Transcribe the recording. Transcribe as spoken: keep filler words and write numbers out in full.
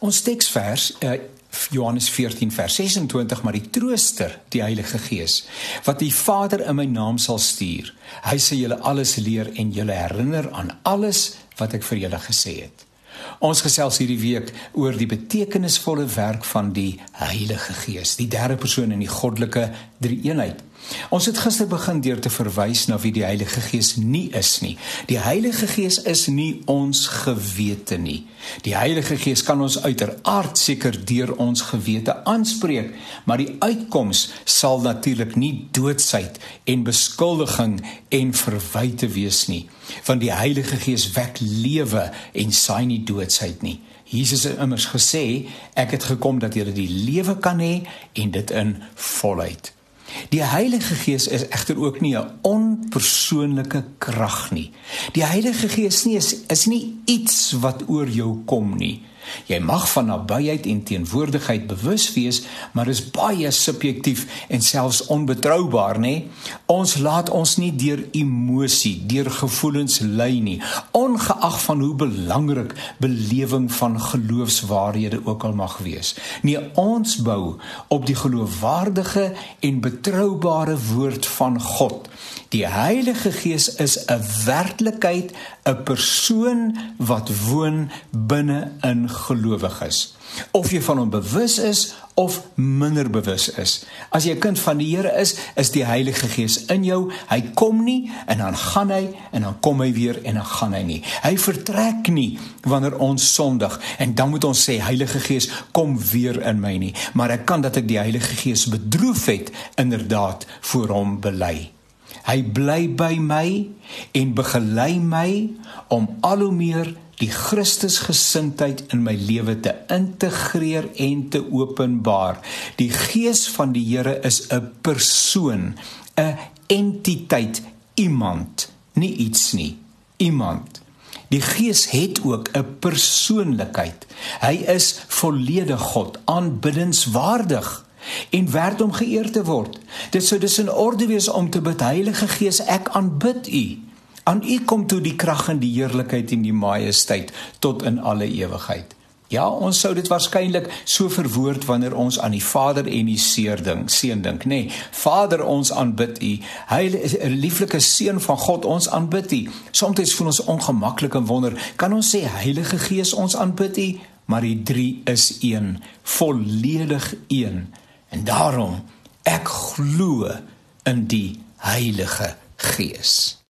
Ons teksvers, uh, Johannes veertien vers ses en twintig, maar die Trooster, die Heilige Gees, wat die Vader in my naam sal stuur, hy sal julle alles leer en julle herinner aan alles wat ek vir julle gesê het. Ons gesels hierdie week oor die betekenisvolle werk van die Heilige Gees, die derde persoon in die goddelike drie-eenheid. Ons het gister begin deur te verwys na wie die Heilige Gees nie is nie. Die Heilige Gees is nie ons gewete nie. Die Heilige Gees kan ons uiteraard seker deur ons gewete aanspreek, maar die uitkoms sal natuurlik nie doodsheid en beskuldiging en verwyte wees nie, want die Heilige Gees wek lewe en saai nie doodsheid nie. Jesus het immers gesê, ek het gekom dat julle die lewe kan hê en dit in volheid. Die Heilige Gees is egter ook nie 'n onpersoonlike krag nie. Die Heilige Gees nie is, is nie iets wat oor jou kom nie. Jy mag van nabyheid en teenwoordigheid bewus wees, maar is baie subjektief en selfs onbetroubaar, nê? Ons laat ons nie deur emosie, deur gevoelens lei nie, ongeag van hoe belangrik belewing van geloofswaarhede ook al mag wees. Nee, ons bou op die geloofwaardige en betroubare woord van God. Die Heilige Gees is 'n werklikheid, 'n persoon wat woon binne in gelowiges. Of jy van hom bewus is of minder bewus is. As jy 'n kind van die Here is, is die Heilige Gees in jou. Hy kom nie en dan gaan hy en dan kom hy weer en dan gaan hy nie. Hy vertrek nie wanneer ons sondig en dan moet ons sê, Heilige Gees, kom weer in my nie. Maar ek kan dat ek die Heilige Gees bedroef het, inderdaad voor hom bely. Hy bly by my en begelei my om al hoe meer die Christusgesindheid in my lewe te integreer en te openbaar. Die Gees van die Here is 'n persoon, 'n entiteit, iemand, nie iets nie, iemand. Die Gees het ook 'n persoonlikheid. Hy is volledig God, aanbiddenswaardig en werd om geëer te word. Dit sou dus in orde wees om te bid, Heilige Gees, ek aanbid U. Aan U kom toe die krag en die heerlikheid en die majesteit tot in alle ewigheid. Ja, ons sou dit waarskynlik so verwoord wanneer ons aan die Vader en die Seun dink, Seun dink, nê. Nee, Vader, ons aanbid U. Heilige, 'n lieflike Seun van God, ons aanbid U. Soms voel ons ongemaklik en wonder, kan ons sê Heilige Gees, ons aanbid U? Maar die drie is een, volledig een. En daarom, ek glo in die Heilige Gees.